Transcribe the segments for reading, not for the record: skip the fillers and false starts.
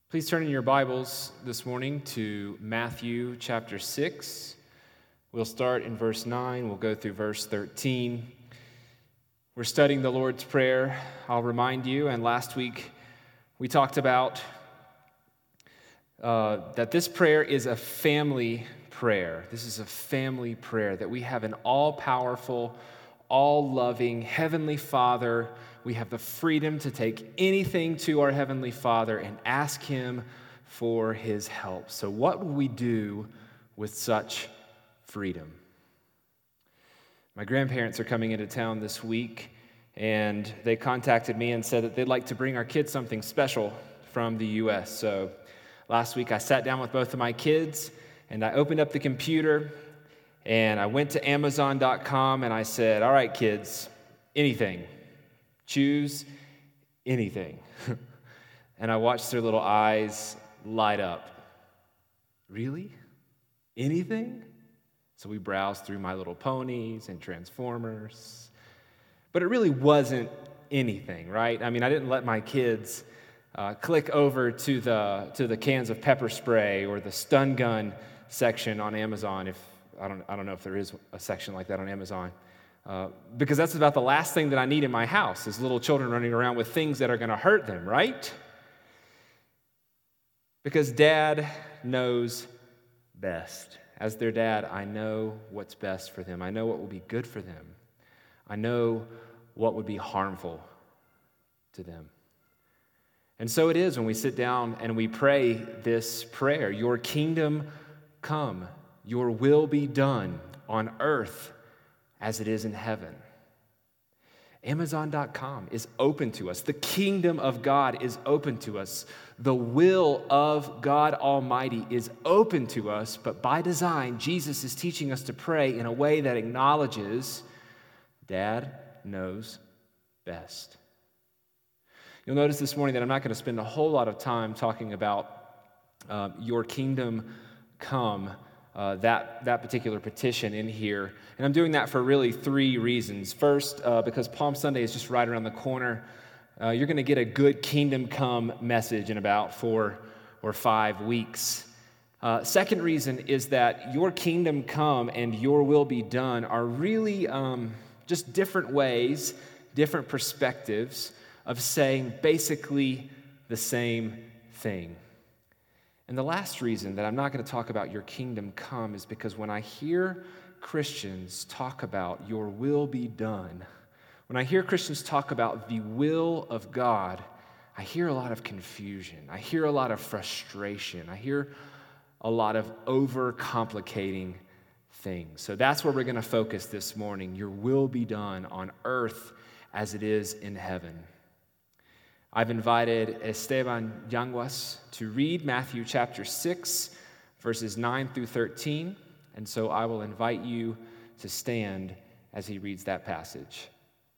Please turn in your Bibles this morning to Matthew chapter 6. We'll start in verse 9. We'll go through verse 13. We're studying the Lord's Prayer. I'll remind you, and last week we talked about that this prayer is a family prayer. This is a family prayer, that we have an all-powerful, all-loving Heavenly Father. We have the freedom to take anything to our Heavenly Father and ask Him for His help. So what would we do with such freedom? My grandparents are coming into town this week, and they contacted me and said that they'd like to bring our kids something special from the U.S. So last week I sat down with both of my kids, and I opened up the computer, and I went to Amazon.com, and I said, all right, kids, anything. Choose anything. And I watched their little eyes light up. Really? Anything? So we browsed through My Little Ponies and Transformers. But it really wasn't anything, right? I mean, I didn't let my kids click over to the cans of pepper spray or the stun gun section on Amazon. If I don't know if there is a section like that on Amazon. Because that's about the last thing that I need in my house is little children running around with things that are going to hurt them, right? Because Dad knows best. As their dad, I know what's best for them. I know what will be good for them. I know what would be harmful to them. And so it is when we sit down and we pray this prayer, your kingdom come, your will be done on earth as it is in heaven. Amazon.com is open to us. The kingdom of God is open to us. The will of God Almighty is open to us, but by design, Jesus is teaching us to pray in a way that acknowledges Dad knows best. You'll notice this morning that I'm not going to spend a whole lot of time talking about your kingdom come, that particular petition in here. And I'm doing that for really three reasons. First, because Palm Sunday is just right around the corner. You're going to get a good kingdom come message in about 4 or 5 weeks. Second reason is that your kingdom come and your will be done are really just different ways, different perspectives of saying basically the same thing. And the last reason that I'm not going to talk about your kingdom come is because when I hear Christians talk about your will be done, when I hear Christians talk about the will of God, I hear a lot of confusion. I hear a lot of frustration. I hear a lot of overcomplicating things. So that's where we're going to focus this morning. Your will be done on earth as it is in heaven. I've invited Esteban Yanguas to read Matthew chapter 6, verses 9 through 13, and so I will invite you to stand as he reads that passage.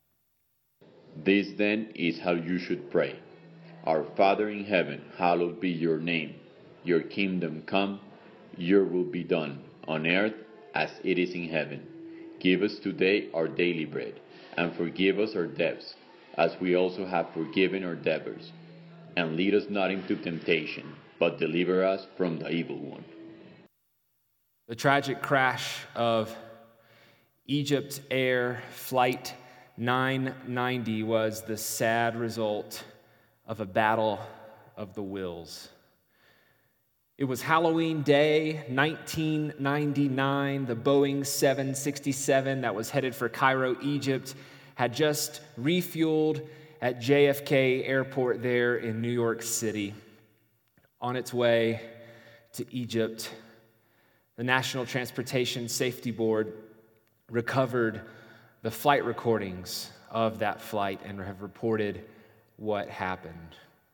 This then is how you should pray. Our Father in heaven, hallowed be your name. Your kingdom come, your will be done, on earth as it is in heaven. Give us today our daily bread, and forgive us our debts, as we also have forgiven our debtors. And lead us not into temptation, but deliver us from the evil one. The tragic crash of Egypt Air Flight 990 was the sad result of a battle of the wills. It was Halloween Day, 1999. The Boeing 767 that was headed for Cairo, Egypt, had just refueled at JFK Airport there in New York City. On its way to Egypt, the National Transportation Safety Board recovered the flight recordings of that flight and have reported what happened.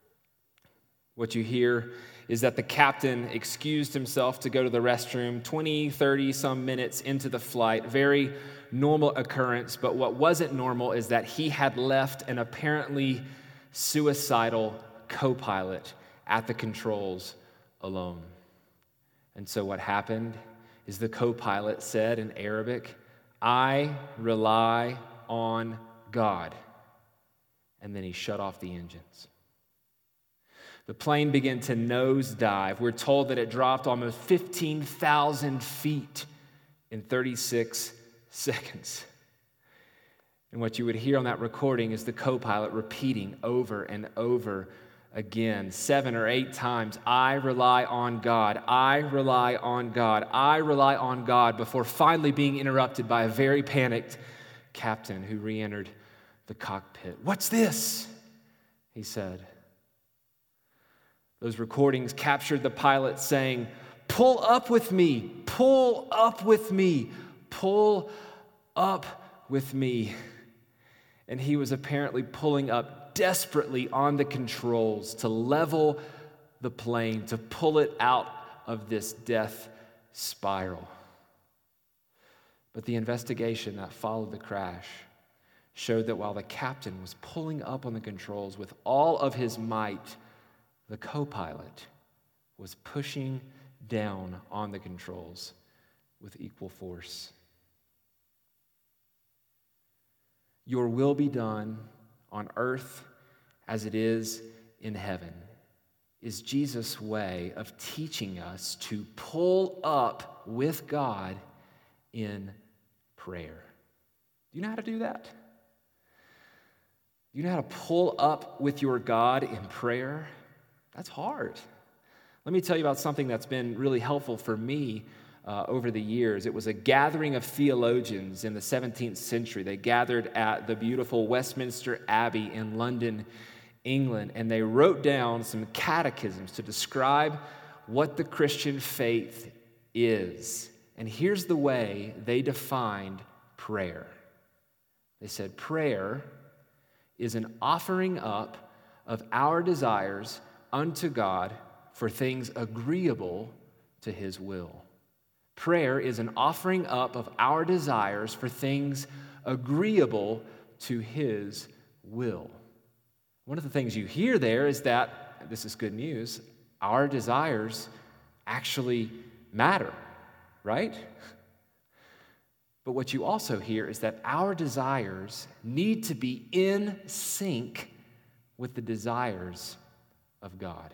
What you hear is that the captain excused himself to go to the restroom 20, 30 some minutes into the flight. Very normal occurrence, but what wasn't normal is that he had left an apparently suicidal co-pilot at the controls alone. And so what happened is the co-pilot said in Arabic, "I rely on God." And then he shut off the engines. The plane began to nosedive. We're told that it dropped almost 15,000 feet in 36 seconds. And what you would hear on that recording is the co-pilot repeating over and over again, 7 or 8 times, "I rely on God, I rely on God, I rely on God," before finally being interrupted by a very panicked captain who re-entered the cockpit. "What's this?" he said. Those recordings captured the pilot saying, "Pull up with me, pull up with me, pull up with me." And he was apparently pulling up desperately on the controls to level the plane, to pull it out of this death spiral. But the investigation that followed the crash showed that while the captain was pulling up on the controls with all of his might, the co-pilot was pushing down on the controls with equal force. Your will be done on earth as it is in heaven is Jesus' way of teaching us to pull up with God in prayer. Do you know how to do that? Do you know how to pull up with your God in prayer? That's hard. Let me tell you about something that's been really helpful for me over the years. It was a gathering of theologians in the 17th century. They gathered at the beautiful Westminster Abbey in London, England, and they wrote down some catechisms to describe what the Christian faith is. And here's the way they defined prayer. They said, prayer is an offering up of our desires unto God for things agreeable to His will. Prayer is an offering up of our desires for things agreeable to His will. One of the things you hear there is that, this is good news, our desires actually matter, right? But what you also hear is that our desires need to be in sync with the desires of God.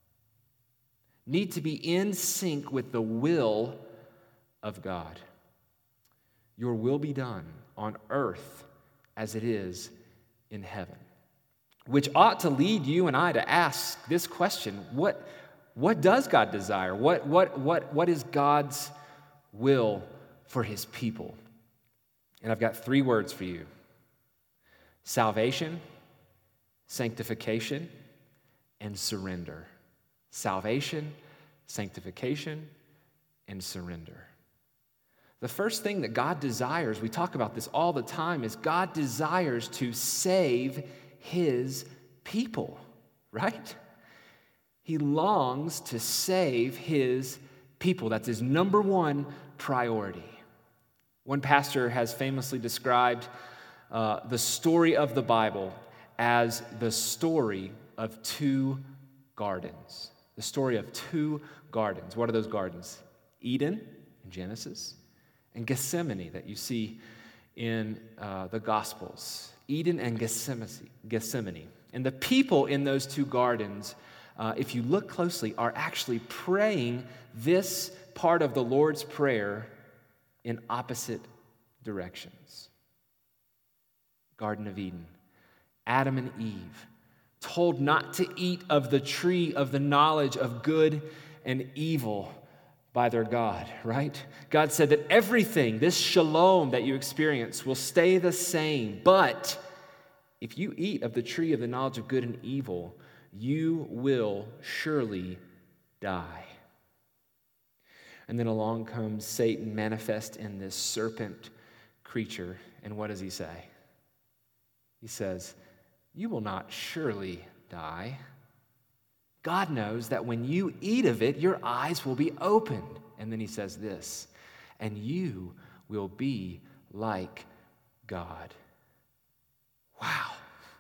Need to be in sync with the will of God. Your will be done on earth as it is in heaven. Which ought to lead you and I to ask this question: what does God desire? What is God's will for His people? And I've got 3 words for you: salvation, sanctification, and surrender. Salvation, sanctification, and surrender. The first thing that God desires, we talk about this all the time, is God desires to save His people, right? He longs to save His people. That's His number one priority. One pastor has famously described the story of the Bible as the story of 2 gardens. The story of 2 gardens. What are those gardens? Eden in Genesis, and Gethsemane that you see in the Gospels. Eden and Gethsemane. And the people in those 2 gardens, if you look closely, are actually praying this part of the Lord's Prayer in opposite directions. Garden of Eden. Adam and Eve, told not to eat of the tree of the knowledge of good and evil by their God, right? God said that everything, this shalom that you experience, will stay the same. But if you eat of the tree of the knowledge of good and evil, you will surely die. And then along comes Satan, manifest in this serpent creature. And what does he say? He says, "You will not surely die. God knows that when you eat of it, your eyes will be opened." And then he says this, "And you will be like God." Wow.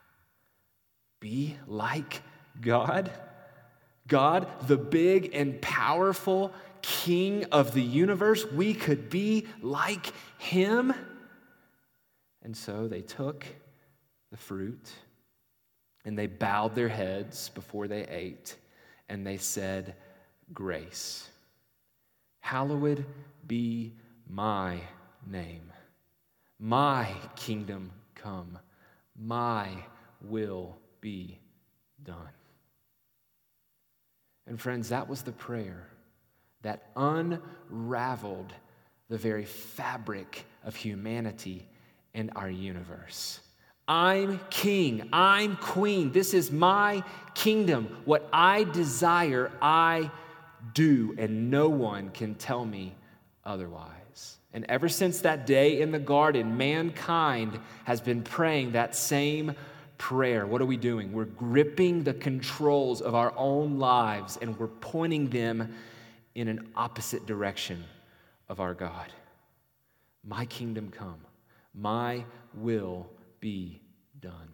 Be like God? God, the big and powerful King of the universe, we could be like Him? And so they took the fruit and they bowed their heads before they ate. and they said, grace. Hallowed be my name. My kingdom come. My will be done. And friends, that was the prayer that unraveled the very fabric of humanity and our universe. I'm king, I'm queen, this is my kingdom. What I desire, I do, and no one can tell me otherwise. And ever since that day in the garden, mankind has been praying that same prayer. What are we doing? We're gripping the controls of our own lives and we're pointing them in an opposite direction of our God. My kingdom come, my will be done.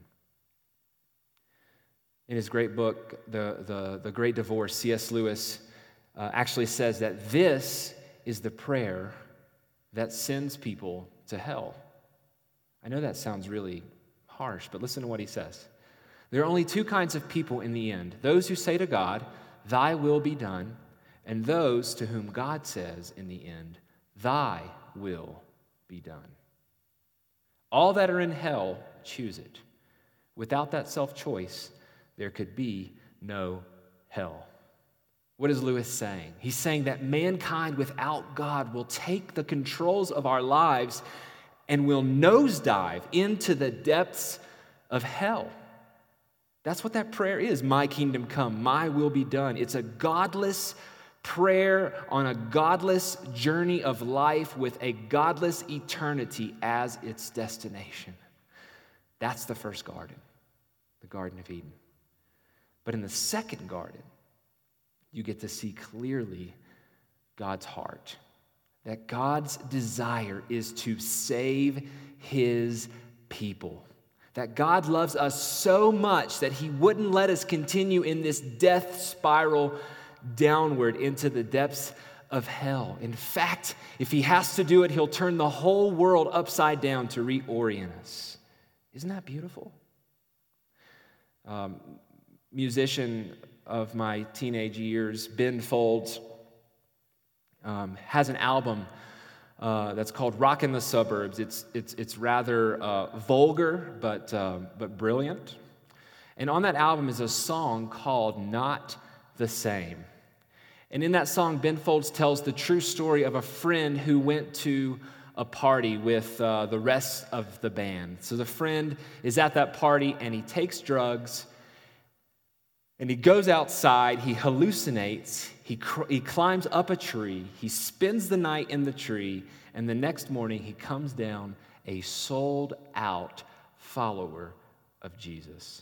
In his great book, The Great Divorce, C.S. Lewis actually says that this is the prayer that sends people to hell. I know that sounds really harsh, but listen to what he says. There are only two kinds of people in the end: those who say to God, "Thy will be done," and those to whom God says in the end, "Thy will be done." All that are in hell choose it. Without that self-choice, there could be no hell. What is Lewis saying? He's saying that mankind without God will take the controls of our lives and will nosedive into the depths of hell. That's what that prayer is. My kingdom come, my will be done. It's a godless prayer on a godless journey of life with a godless eternity as its destination. That's the first garden, the Garden of Eden. But in the second garden, you get to see clearly God's heart. That God's desire is to save his people. That God loves us so much that he wouldn't let us continue in this death spiral downward into the depths of hell. In fact, if he has to do it, he'll turn the whole world upside down to reorient us. Isn't that beautiful? Musician of my teenage years, Ben Folds, has an album that's called "Rockin' the Suburbs." It's rather vulgar, but brilliant. And on that album is a song called "Not the Same." And in that song, Ben Folds tells the true story of a friend who went to a party with the rest of the band. So the friend is at that party and he takes drugs. And he goes outside, he hallucinates, he climbs up a tree, he spends the night in the tree, and the next morning he comes down a sold-out follower of Jesus.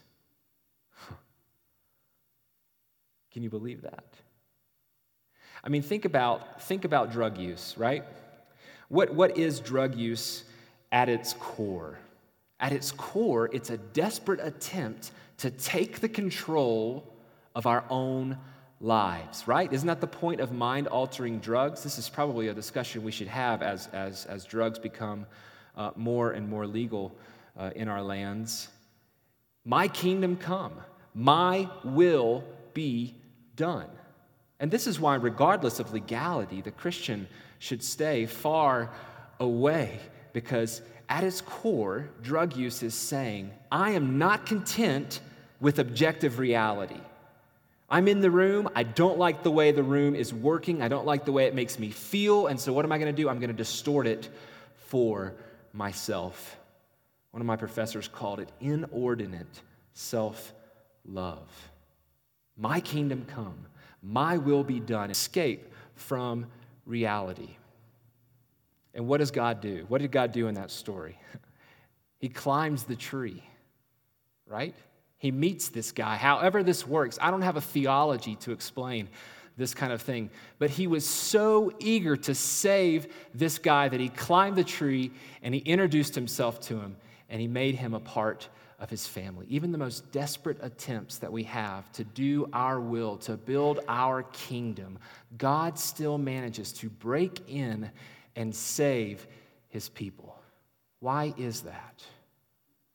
Can you believe that? I mean, think about drug use, right? What is drug use at its core? At its core, it's a desperate attempt to take the control of our own lives, right? Isn't that the point of mind-altering drugs? This is probably a discussion we should have as drugs become more and more legal in our lands. My kingdom come, my will be done. And this is why, regardless of legality, the Christian should stay far away, because at its core, drug use is saying, I am not content with objective reality. I'm in the room, I don't like the way the room is working, I don't like the way it makes me feel, and so what am I going to do? I'm going to distort it for myself. One of my professors called it inordinate self-love. My kingdom come, my will be done. Escape from reality. And what does God do? What did God do in that story? He climbs the tree, right? He meets this guy. However this works, I don't have a theology to explain this kind of thing, but he was so eager to save this guy that he climbed the tree and he introduced himself to him and he made him a part of his family. Even the most desperate attempts that we have to do our will, to build our kingdom, God still manages to break in and save his people. Why is that?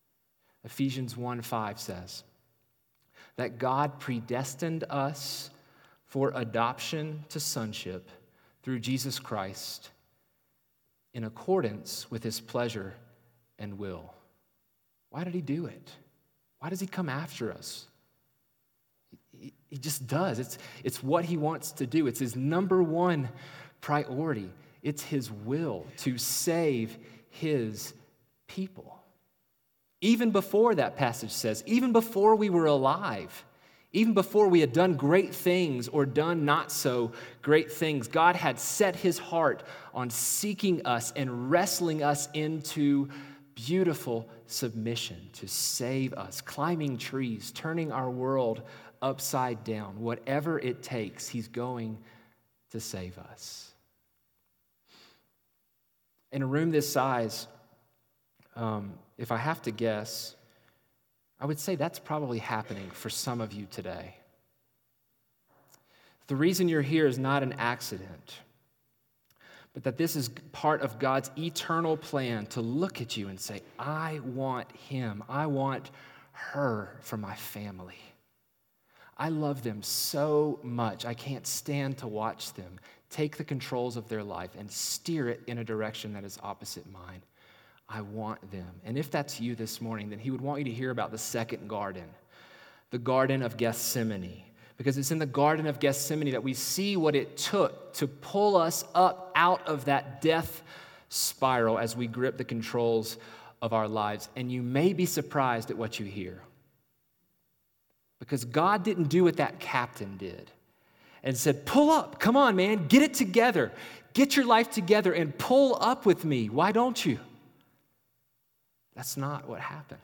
Ephesians 1:5 says that God predestined us for adoption to sonship through Jesus Christ in accordance with his pleasure and will. Why did he do it? Why does he come after us? He just does. It's what he wants to do. It's his number one priority. It's his will to save his people. Even before that passage says, even before we were alive, even before we had done great things or done not so great things, God had set his heart on seeking us and wrestling us into beautiful submission to save us, climbing trees, turning our world upside down. Whatever it takes, he's going to save us. In a room this size, if I have to guess, I would say that's probably happening for some of you today. The reason you're here is not an accident, but that this is part of God's eternal plan to look at you and say, I want him, I want her for my family. I love them so much, I can't stand to watch them take the controls of their life and steer it in a direction that is opposite mine. I want them. And if that's you this morning, then he would want you to hear about the second garden, the Garden of Gethsemane. Because it's in the Garden of Gethsemane that we see what it took to pull us up out of that death spiral as we grip the controls of our lives. And you may be surprised at what you hear. Because God didn't do what that captain did and said, pull up, come on, man, get it together. Get your life together and pull up with me. Why don't you? That's not what happened.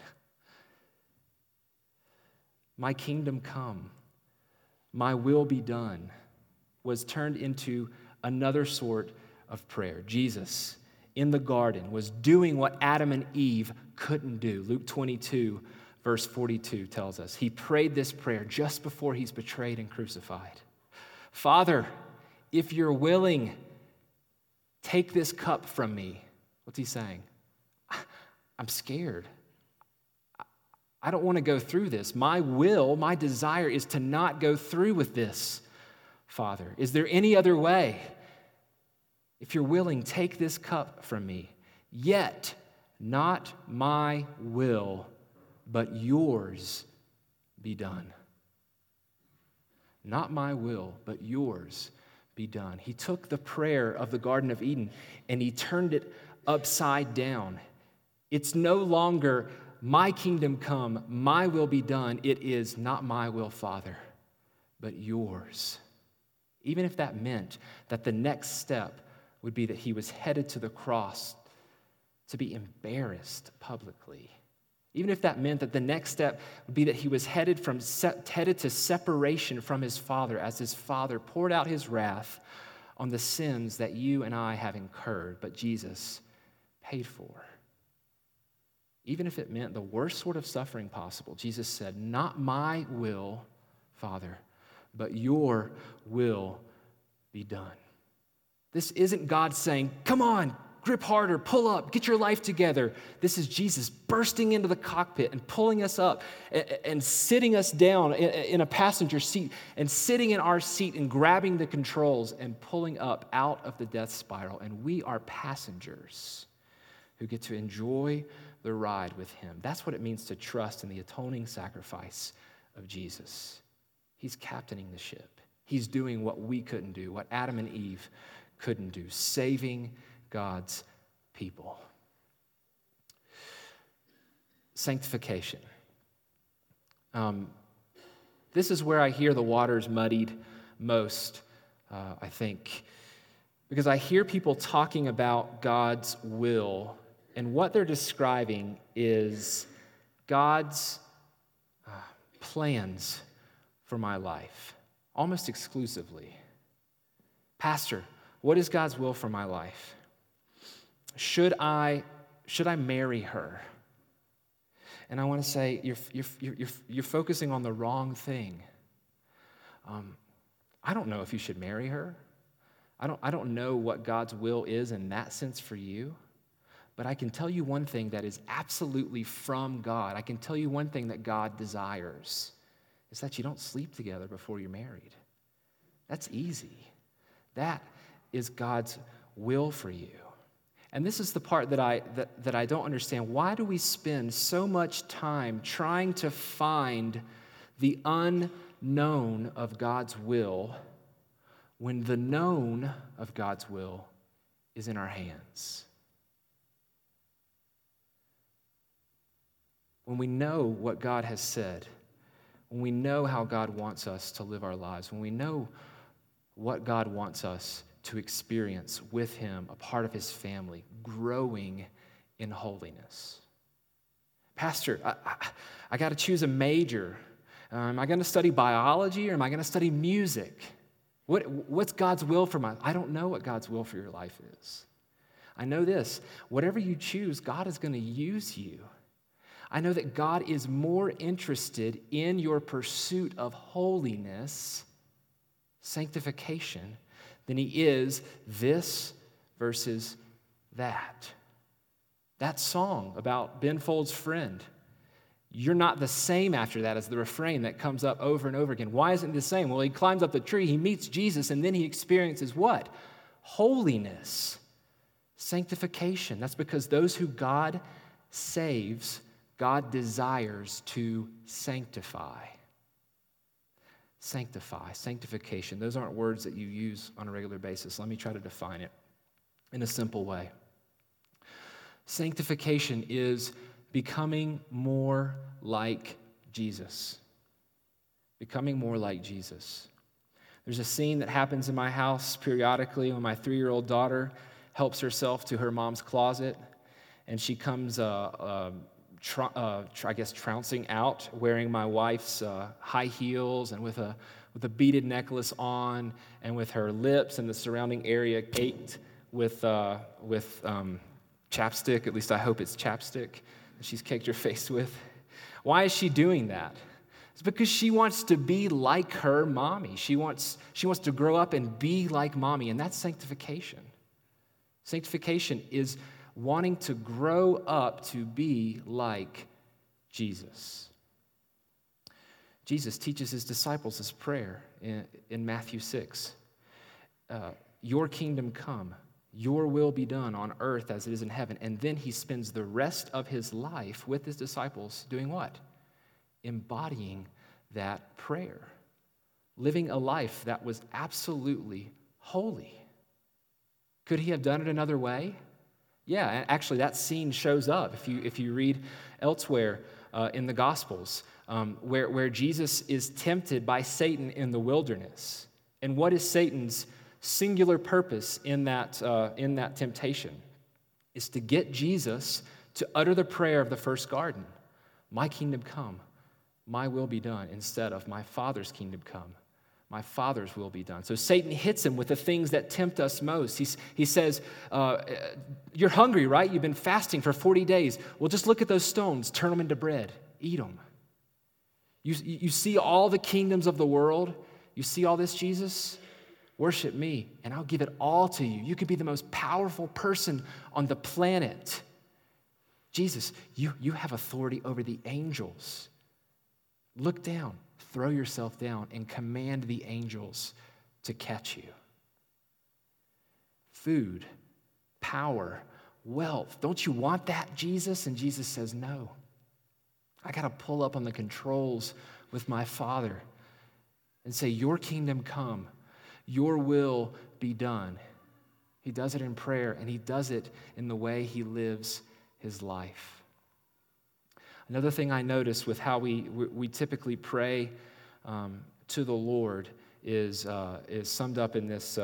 My kingdom come, my will be done, was turned into another sort of prayer. Jesus, in the garden, was doing what Adam and Eve couldn't do. Luke 22, verse 42 tells us. He prayed this prayer just before he's betrayed and crucified. Father, if you're willing, take this cup from me. What's he saying? I'm scared. I don't want to go through this. My will, my desire is to not go through with this, Father. Is there any other way? If you're willing, take this cup from me. Yet, not my will, but yours be done. Not my will, but yours be done. He took the prayer of the Garden of Eden and he turned it upside down. It's no longer my kingdom come, my will be done. It is not my will, Father, but yours. Even if that meant that the next step would be that he was headed to the cross to be embarrassed publicly. Even if that meant that the next step would be that he was headed to separation from his Father as his Father poured out his wrath on the sins that you and I have incurred, but Jesus paid for. Even if it meant the worst sort of suffering possible, Jesus said, not my will, Father, but your will be done. This isn't God saying, come on, grip harder, pull up, get your life together. This is Jesus bursting into the cockpit and pulling us up and sitting us down in a passenger seat and sitting in our seat and grabbing the controls and pulling up out of the death spiral. And we are passengers who get to enjoy the ride with him. That's what it means to trust in the atoning sacrifice of Jesus. He's captaining the ship. He's doing what we couldn't do, what Adam and Eve couldn't do, saving God's people. Sanctification. This is where I hear the waters muddied most, I think, because I hear people talking about God's will, and what they're describing is God's plans for my life, almost exclusively. Pastor, what is God's will for my life? Should I marry her? And I want to say you're focusing on the wrong thing. I don't know if you should marry her. I don't know what God's will is in that sense for you. But I can tell you one thing that is absolutely from God. I can tell you one thing that God desires is that you don't sleep together before you're married. That's easy. That is God's will for you. And this is the part that I don't understand. Why do we spend so much time trying to find the unknown of God's will when the known of God's will is in our hands? When we know what God has said, when we know how God wants us to live our lives, when we know what God wants us to experience with Him, a part of His family, growing in holiness. Pastor, I got to choose a major. Am I going to study biology or am I going to study music? What's God's will for my life? I don't know what God's will for your life is. I know this. Whatever you choose, God is going to use you. I know that God is more interested in your pursuit of holiness, sanctification, than He is this versus that. That song about Ben Folds' friend, you're not the same after that, as the refrain that comes up over and over again. Why isn't it the same? Well, he climbs up the tree, he meets Jesus, and then he experiences what? Holiness, sanctification. That's because those who God saves, God desires to sanctify. Sanctify, sanctification. Those aren't words that you use on a regular basis. Let me try to define it in a simple way. Sanctification is becoming more like Jesus. Becoming more like Jesus. There's a scene that happens in my house periodically when my 3-year-old daughter helps herself to her mom's closet, and she comes trouncing out, wearing my wife's high heels and with a beaded necklace on, and with her lips and the surrounding area caked with chapstick. At least I hope it's chapstick that she's caked her face with. Why is she doing that? It's because she wants to be like her mommy. She wants to grow up and be like mommy, and that's sanctification. Sanctification is wanting to grow up to be like Jesus. Jesus teaches his disciples this prayer in Matthew 6. Your kingdom come, your will be done on earth as it is in heaven. And then he spends the rest of his life with his disciples doing what? Embodying that prayer. Living a life that was absolutely holy. Could he have done it another way? Yeah, and actually that scene shows up if you read elsewhere in the Gospels, where Jesus is tempted by Satan in the wilderness. And what is Satan's singular purpose in that temptation? Is to get Jesus to utter the prayer of the first garden. My kingdom come, my will be done, instead of my Father's kingdom come. My Father's will be done. So Satan hits him with the things that tempt us most. He says, you're hungry, right? You've been fasting for 40 days. Well, just look at those stones. Turn them into bread. Eat them. You see all the kingdoms of the world? You see all this, Jesus? Worship me, and I'll give it all to you. You could be the most powerful person on the planet. Jesus, you have authority over the angels. Look down. Throw yourself down and command the angels to catch you. Food, power, wealth. Don't you want that, Jesus? And Jesus says, no. I got to pull up on the controls with my Father and say, your kingdom come, your will be done. He does it in prayer, and he does it in the way he lives his life. Another thing I notice with how we typically pray to the Lord is summed up in this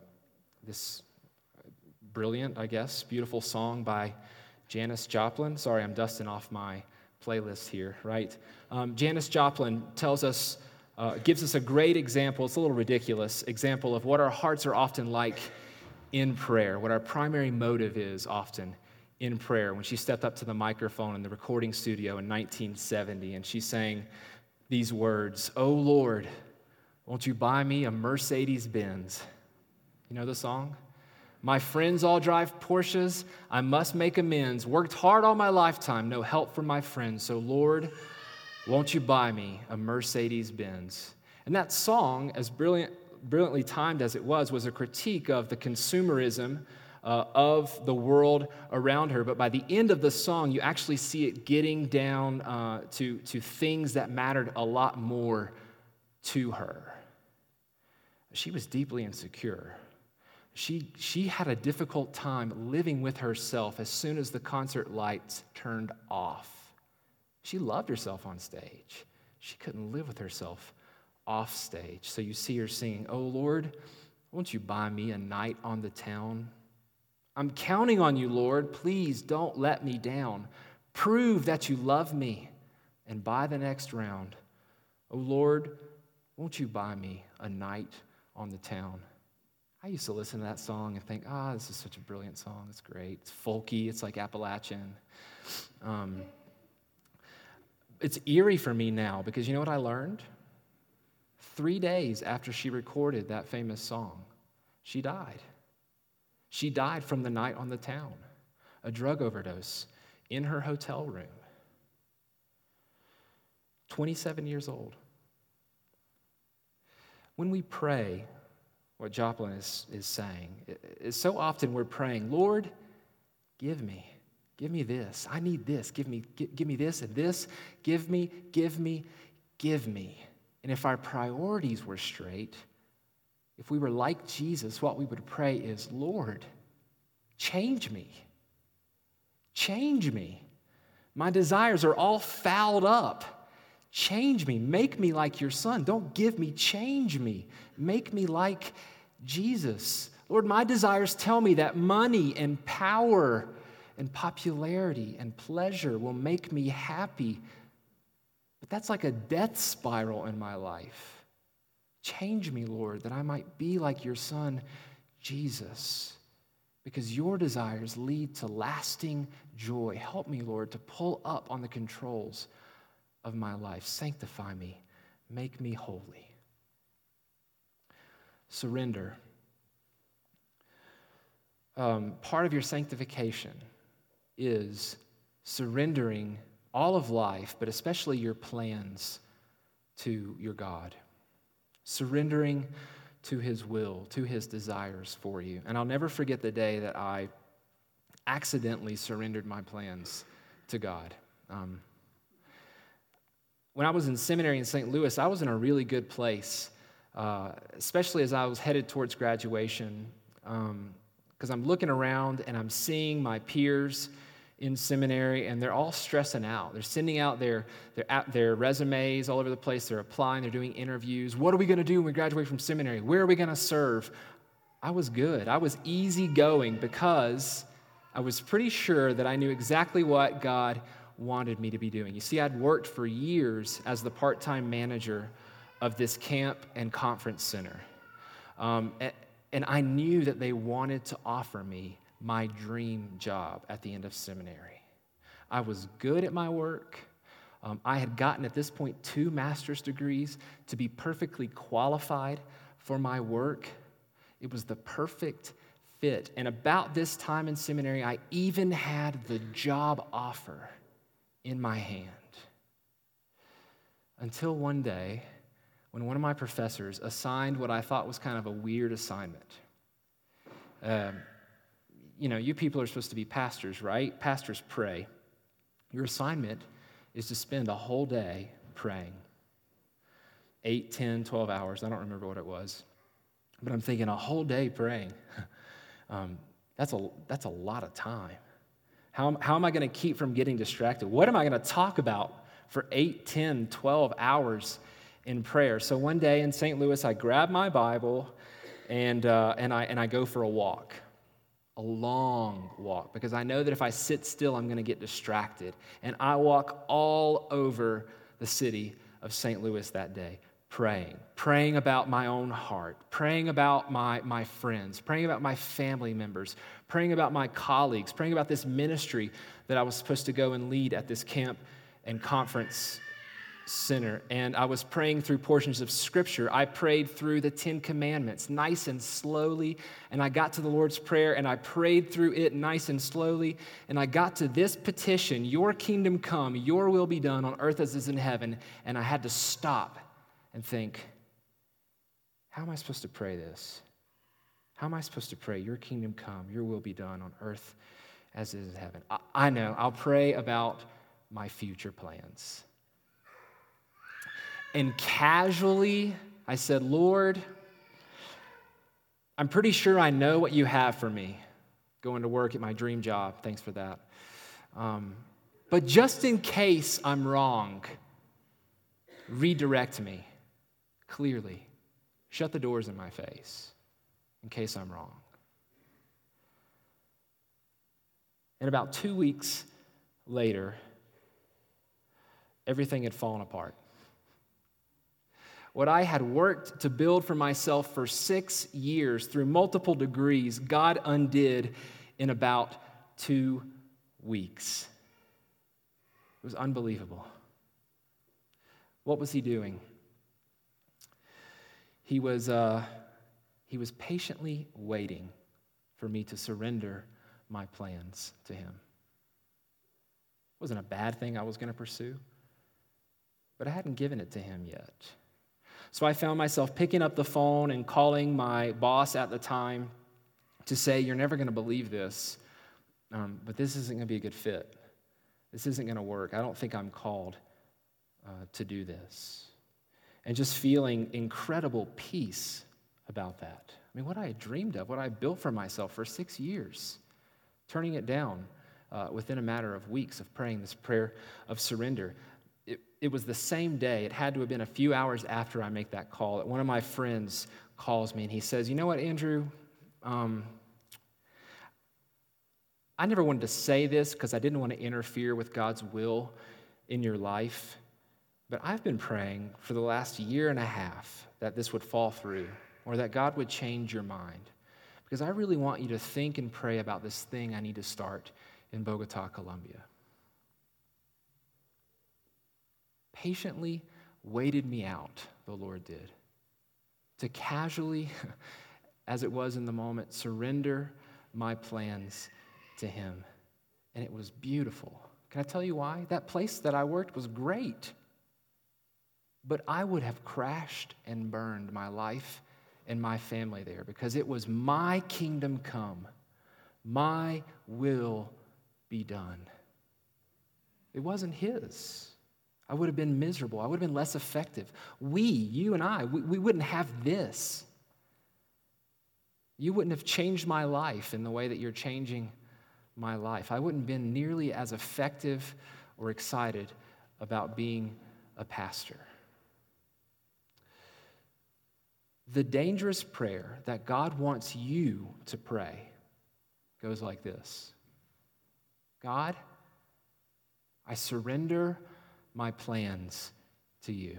brilliant, I guess, beautiful song by Janis Joplin. Sorry, I'm dusting off my playlist here, right? Janis Joplin tells us, gives us a great example. It's a little ridiculous example of what our hearts are often like in prayer, what our primary motive is often in prayer. When she stepped up to the microphone in the recording studio in 1970, and she sang these words, "Oh Lord, won't you buy me a Mercedes-Benz?" You know the song? My friends all drive Porsches, I must make amends. Worked hard all my lifetime, no help from my friends. So Lord, won't you buy me a Mercedes-Benz? And that song, as brilliant brilliantly timed as it was a critique of the consumerism of the world around her. But by the end of the song, you actually see it getting down to things that mattered a lot more to her. She was deeply insecure. She had a difficult time living with herself as soon as the concert lights turned off. She loved herself on stage. She couldn't live with herself off stage. So you see her singing, "Oh Lord, won't you buy me a night on the town? I'm counting on you, Lord. Please don't let me down. Prove that you love me and buy the next round. Oh Lord, won't you buy me a night on the town?" I used to listen to that song and think, this is such a brilliant song. It's great. It's folky. It's like Appalachian. It's eerie for me now because you know what I learned? 3 days after she recorded that famous song, she died. She died from the night on the town, a drug overdose in her hotel room. 27 years old. When we pray, what Joplin is saying, is so often we're praying, Lord, give me this. I need this. Give me this and this. Give me. And if our priorities were straight, if we were like Jesus, what we would pray is, Lord, change me. Change me. My desires are all fouled up. Change me. Make me like your son. Don't give me. Change me. Make me like Jesus. Lord, my desires tell me that money and power and popularity and pleasure will make me happy. But that's like a death spiral in my life. Change me, Lord, that I might be like your son, Jesus, because your desires lead to lasting joy. Help me, Lord, to pull up on the controls of my life. Sanctify me. Make me holy. Surrender. Part of your sanctification is surrendering all of life, but especially your plans to your God. Surrendering to his will, to his desires for you. And I'll never forget the day that I accidentally surrendered my plans to God. When I was in seminary in St. Louis, I was in a really good place, especially as I was headed towards graduation, because I'm looking around and I'm seeing my peers in seminary, and they're all stressing out. They're sending out their resumes all over the place. They're applying. They're doing interviews. What are we going to do when we graduate from seminary? Where are we going to serve? I was good. I was easygoing because I was pretty sure that I knew exactly what God wanted me to be doing. You see, I'd worked for years as the part-time manager of this camp and conference center. And I knew that they wanted to offer me my dream job at the end of seminary. I was good at my work. I had gotten at this point 2 master's degrees to be perfectly qualified for my work. It was the perfect fit. And about this time in seminary, I even had the job offer in my hand. Until one day, when one of my professors assigned what I thought was kind of a weird assignment. You people are supposed to be pastors, right? Pastors pray. Your assignment is to spend a whole day praying. 8, 10, 12 hours. I don't remember what it was. But I'm thinking a whole day praying. That's a lot of time. How am I going to keep from getting distracted? What am I going to talk about for 8, 10, 12 hours in prayer? So one day in St. Louis, I grab my Bible and I go for a walk. A long walk, because I know that if I sit still, I'm going to get distracted. And I walk all over the city of St. Louis that day, praying about my own heart, praying about my friends, praying about my family members, praying about my colleagues, praying about this ministry that I was supposed to go and lead at this camp and conference center. And I was praying through portions of Scripture. I prayed through the 10 Commandments nice and slowly, and I got to the Lord's Prayer, and I prayed through it nice and slowly, and I got to this petition, your kingdom come, your will be done on earth as is in heaven, and I had to stop and think, how am I supposed to pray this? How am I supposed to pray, your kingdom come, your will be done on earth as it is in heaven? I know, I'll pray about my future plans. And casually, I said, Lord, I'm pretty sure I know what you have for me. Going to work at my dream job, thanks for that. But just in case I'm wrong, redirect me clearly. Shut the doors in my face in case I'm wrong. And about 2 weeks later, everything had fallen apart. What I had worked to build for myself for 6 years through multiple degrees, God undid in about 2 weeks. It was unbelievable. What was he doing? He was patiently waiting for me to surrender my plans to him. It wasn't a bad thing I was going to pursue, but I hadn't given it to him yet. So I found myself picking up the phone and calling my boss at the time to say, you're never going to believe this, but this isn't going to be a good fit. This isn't going to work. I don't think I'm called to do this. And just feeling incredible peace about that. I mean, what I had dreamed of, what I built for myself for 6 years, turning it down within a matter of weeks of praying this prayer of surrender. It was the same day, it had to have been a few hours after I make that call, that one of my friends calls me and he says, you know what, Andrew, I never wanted to say this because I didn't want to interfere with God's will in your life, but I've been praying for the last year and a half that this would fall through or that God would change your mind because I really want you to think and pray about this thing I need to start in Bogota, Colombia. Patiently waited me out, the Lord did, to casually, as it was in the moment, surrender my plans to him. And it was beautiful. Can I tell you why? That place that I worked was great. But I would have crashed and burned my life and my family there because it was my kingdom come, my will be done. It wasn't his. I would have been miserable. I would have been less effective. You and I, we wouldn't have this. You wouldn't have changed my life in the way that you're changing my life. I wouldn't have been nearly as effective or excited about being a pastor. The dangerous prayer that God wants you to pray goes like this. God, I surrender my plans to you.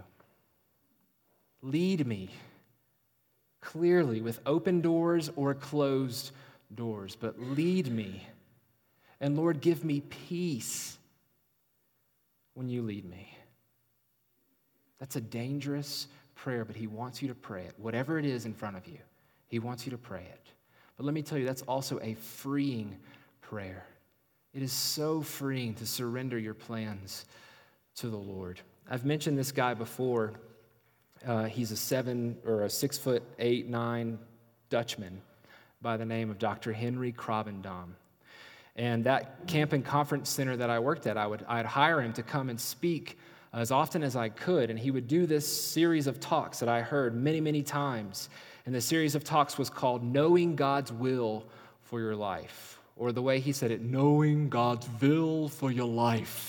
Lead me clearly with open doors or closed doors, but lead me. And Lord, give me peace when you lead me. That's a dangerous prayer, but he wants you to pray it. Whatever it is in front of you, he wants you to pray it. But let me tell you, that's also a freeing prayer. It is so freeing to surrender your plans to the Lord. I've mentioned this guy before. He's a 6'8", 9" Dutchman by the name of Dr. Henry Krabbendam. And that camp and conference center that I worked at, I'd hire him to come and speak as often as I could, and he would do this series of talks that I heard many, many times. And the series of talks was called Knowing God's Will for Your Life, or the way he said it, Knowing God's Will for Your Life.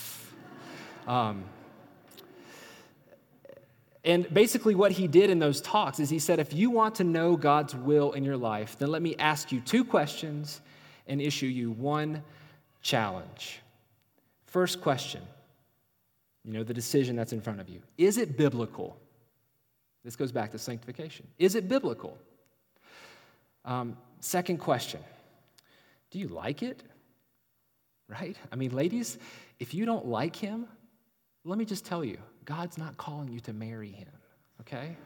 And basically what he did in those talks is he said, if you want to know God's will in your life, then let me ask you 2 questions and issue you 1 challenge. First question, the decision that's in front of you. Is it biblical? This goes back to sanctification. Is it biblical? Second question, do you like it? Right? I mean, ladies, if you don't like him, let me just tell you, God's not calling you to marry him, okay?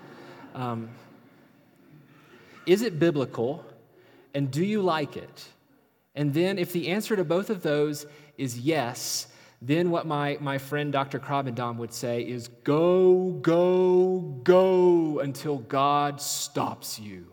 Is it biblical, and do you like it? And then if the answer to both of those is yes, then what my friend Dr. Krabendam would say is go, go, go until God stops you.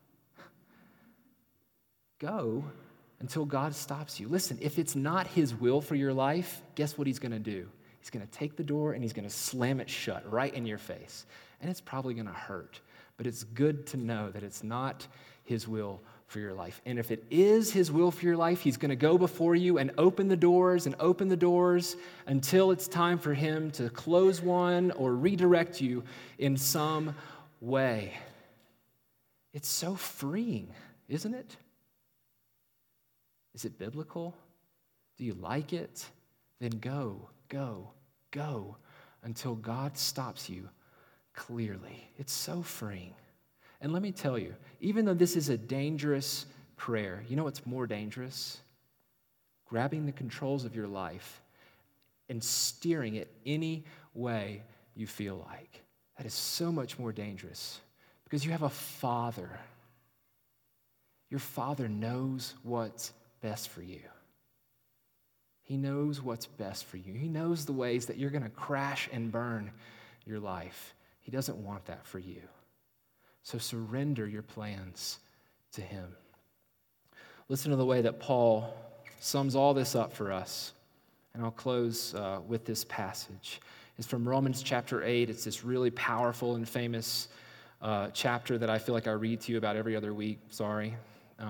Go until God stops you. Listen, if it's not his will for your life, guess what he's going to do? He's going to take the door and he's going to slam it shut right in your face. And it's probably going to hurt. But it's good to know that it's not his will for your life. And if it is his will for your life, he's going to go before you and open the doors until it's time for him to close one or redirect you in some way. It's so freeing, isn't it? Is it biblical? Do you like it? Then go, go, go until God stops you clearly. It's so freeing. And let me tell you, even though this is a dangerous prayer, you know what's more dangerous? Grabbing the controls of your life and steering it any way you feel like. That is so much more dangerous because you have a Father. Your Father knows what's best for you. He knows what's best for you. He knows the ways that you're going to crash and burn your life. He doesn't want that for you. So surrender your plans to him. Listen to the way that Paul sums all this up for us. And I'll close with this passage. It's from Romans chapter 8. It's this really powerful and famous chapter that I feel like I read to you about every other week. Sorry.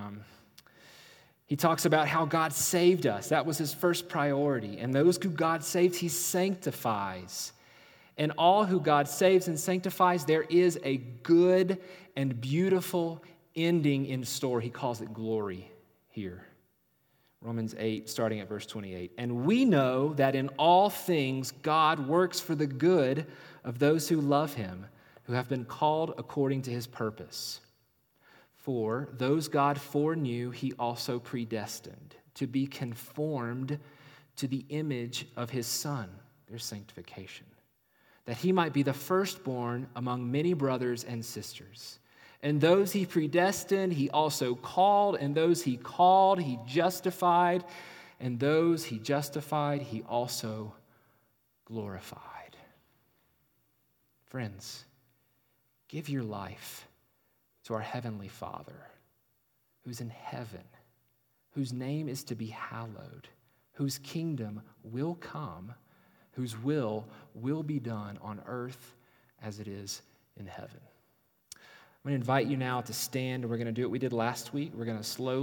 He talks about how God saved us. That was his first priority. And those who God saves, he sanctifies. And all who God saves and sanctifies, there is a good and beautiful ending in store. He calls it glory here. Romans 8, starting at verse 28. And we know that in all things God works for the good of those who love him, who have been called according to his purpose. For those God foreknew, he also predestined to be conformed to the image of his Son, their sanctification, that he might be the firstborn among many brothers and sisters. And those he predestined, he also called, and those he called, he justified, and those he justified, he also glorified. Friends, give your life to our Heavenly Father, who's in heaven, whose name is to be hallowed, whose kingdom will come, whose will be done on earth as it is in heaven. I'm going to invite you now to stand, and we're going to do what we did last week. We're going to slowly